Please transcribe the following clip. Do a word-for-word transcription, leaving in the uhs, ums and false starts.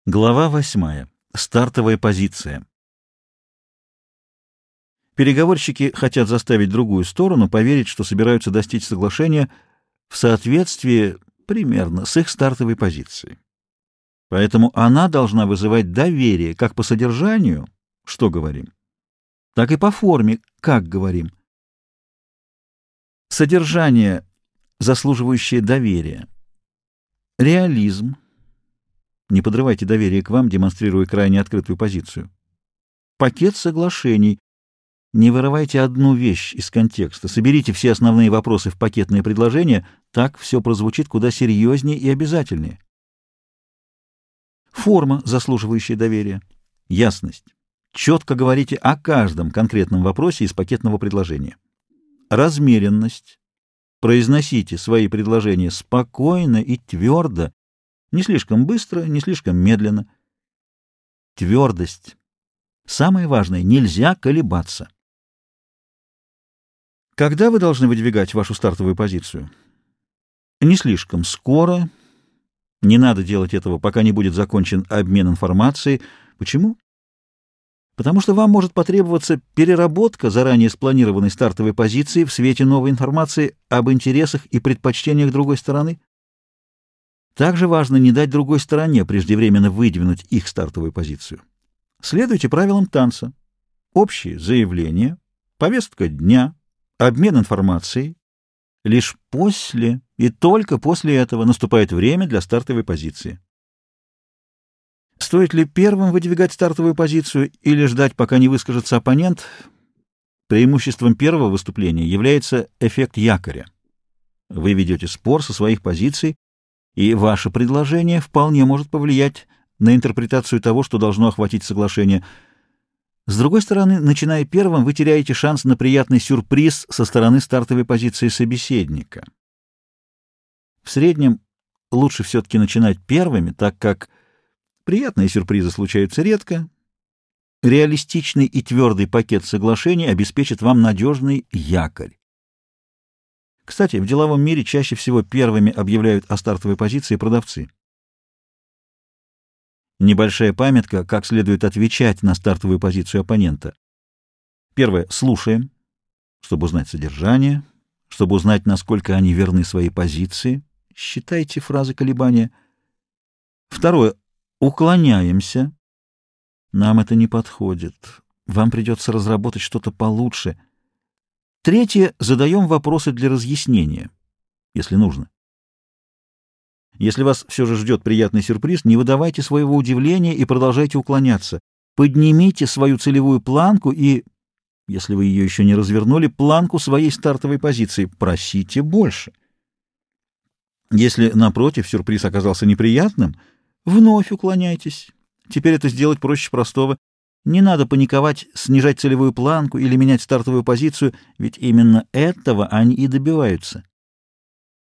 Глава восьмая. Стартовая позиция. Переговорщики хотят заставить другую сторону поверить, что собираются достичь соглашения в соответствии примерно с их стартовой позицией. Поэтому она должна вызывать доверие как по содержанию, что говорим, так и по форме, как говорим. Содержание, заслуживающее доверия. Реализм. Не подрывайте доверие к вам, демонстрируя крайне открытую позицию. Пакет соглашений. Не вырывайте одну вещь из контекста. Соберите все основные вопросы в пакетное предложение, так все прозвучит куда серьезнее и обязательнее. Форма, заслуживающая доверия. Ясность. Четко говорите о каждом конкретном вопросе из пакетного предложения. Размеренность. Произносите свои предложения спокойно и твердо, не слишком быстро, не слишком медленно. Твердость. Самое важное, нельзя колебаться. Когда вы должны выдвигать вашу стартовую позицию? Не слишком скоро. Не надо делать этого, пока не будет закончен обмен информацией. Почему? Потому что вам может потребоваться переработка заранее спланированной стартовой позиции в свете новой информации об интересах и предпочтениях другой стороны. Также важно не дать другой стороне преждевременно выдвинуть их стартовую позицию. Следуйте правилам танца. Общие заявления, повестка дня, обмен информацией. Лишь после и только после этого наступает время для стартовой позиции. Стоит ли первым выдвигать стартовую позицию или ждать, пока не выскажется оппонент? Преимуществом первого выступления является эффект якоря. Вы ведете спор со своих позиций, и ваше предложение вполне может повлиять на интерпретацию того, что должно охватить соглашение. С другой стороны, начиная первым, вы теряете шанс на приятный сюрприз со стороны стартовой позиции собеседника. В среднем лучше все-таки начинать первыми, так как приятные сюрпризы случаются редко. Реалистичный и твердый пакет соглашений обеспечит вам надежный якорь. Кстати, в деловом мире чаще всего первыми объявляют о стартовой позиции продавцы. Небольшая памятка, как следует отвечать на стартовую позицию оппонента. Первое. Слушаем, чтобы узнать содержание, чтобы узнать, насколько они верны своей позиции. Считайте фразы колебания. Второе. Уклоняемся. Нам это не подходит. Вам придется разработать что-то получше. Третье. Задаем вопросы для разъяснения, если нужно. Если вас все же ждет приятный сюрприз, не выдавайте своего удивления и продолжайте уклоняться. Поднимите свою целевую планку и, если вы ее еще не развернули, планку своей стартовой позиции. Просите больше. Если, напротив, сюрприз оказался неприятным, вновь уклоняйтесь. Теперь это сделать проще простого. Не надо паниковать, снижать целевую планку или менять стартовую позицию, ведь именно этого они и добиваются.